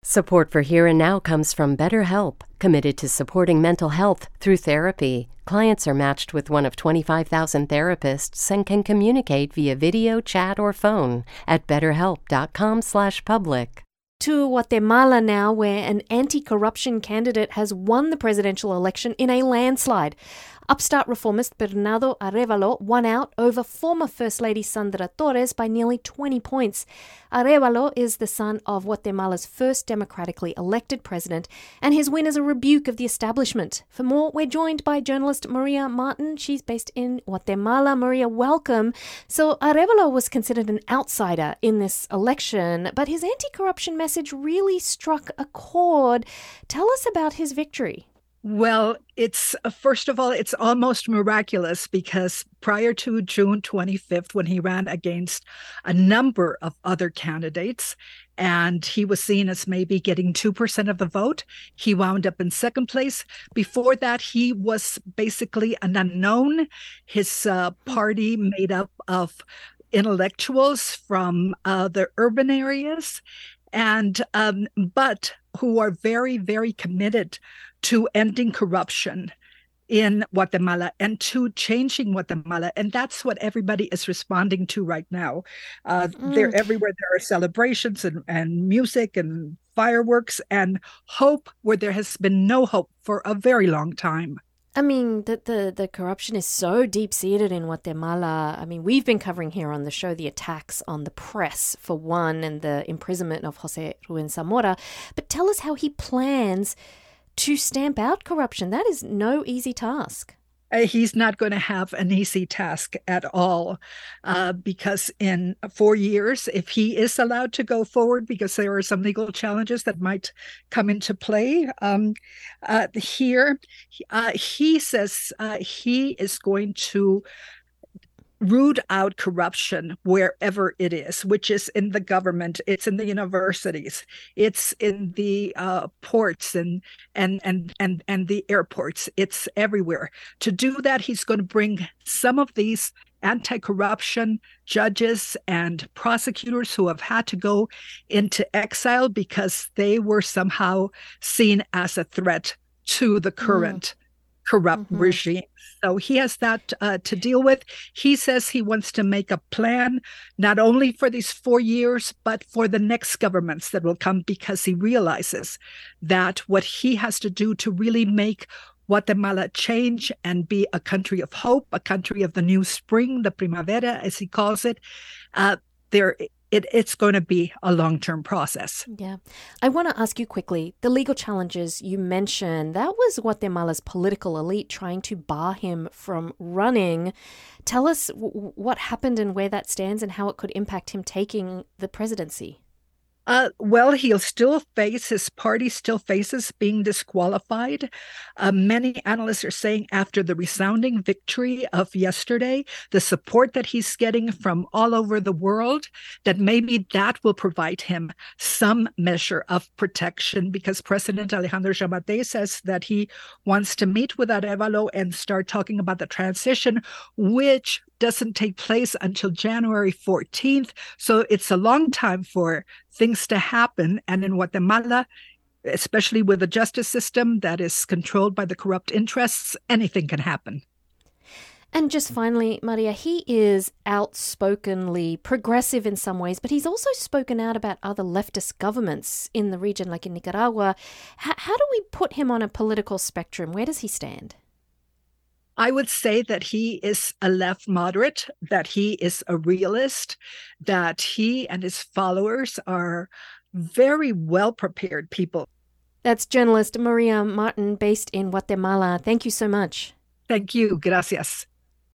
Support for Here and Now comes from BetterHelp, committed to supporting mental health through therapy. Clients are matched with one of 25,000 therapists and can communicate via video, chat, or phone at betterhelp.com/public. To Guatemala now, where an anti-corruption candidate has won the presidential election in a landslide. Upstart reformist Bernardo Arévalo won out over former First Lady Sandra Torres by nearly 20 points. Arévalo is the son of Guatemala's first democratically elected president, and his win is a rebuke of the establishment. For more, we're joined by journalist Maria Martin. She's based in Guatemala. Maria, welcome. So Arévalo was considered an outsider in this election, but his anti-corruption message really struck a chord. Tell us about his victory. Well, it's first of all, it's almost miraculous because prior to June 25th, when he ran against a number of other candidates, and he was seen as maybe getting 2% of the vote, he wound up in second place. Before that, he was basically an unknown. His party made up of intellectuals from the urban areas, and but who are very, very committed to ending corruption in Guatemala and to changing Guatemala. And that's what everybody is responding to right now. They're everywhere. There are celebrations and music and fireworks and hope where there has been no hope for a very long time. I mean, the corruption is so deep-seated in Guatemala. I mean, we've been covering here on the show the attacks on the press, for one, and the imprisonment of José Rubén Zamora. But tell us how he plans to stamp out corruption. That is no easy task. He's not going to have an easy task at all, because in 4 years, if he is allowed to go forward, because there are some legal challenges that might come into play here, he says he is going to root out corruption wherever it is, which is in the government, it's in the universities, it's in the ports and the airports, it's everywhere. To do that, he's going to bring some of these anti-corruption judges and prosecutors who have had to go into exile because they were somehow seen as a threat to the current corrupt regime. So he has that to deal with. He says he wants to make a plan, not only for these 4 years, but for the next governments that will come, because he realizes that what he has to do to really make Guatemala change and be a country of hope, a country of the new spring, the primavera, as he calls it, it's going to be a long-term process. Yeah. I want to ask you quickly, the legal challenges you mentioned, that was Guatemala's political elite trying to bar him from running. Tell us what happened and where that stands and how it could impact him taking the presidency. Well, his party still faces being disqualified. Many analysts are saying after the resounding victory of yesterday, the support that he's getting from all over the world, that maybe that will provide him some measure of protection, because President Alejandro Giammattei says that he wants to meet with Arévalo and start talking about the transition, which doesn't take place until January 14th. So it's a long time for things to happen. And in Guatemala, especially with a justice system that is controlled by the corrupt interests, anything can happen. And just finally, Maria, he is outspokenly progressive in some ways, but he's also spoken out about other leftist governments in the region, like in Nicaragua. How do we put him on a political spectrum? Where does he stand? I would say that he is a left moderate, that he is a realist, that he and his followers are very well-prepared people. That's journalist Maria Martin, based in Guatemala. Thank you so much. Thank you. Gracias.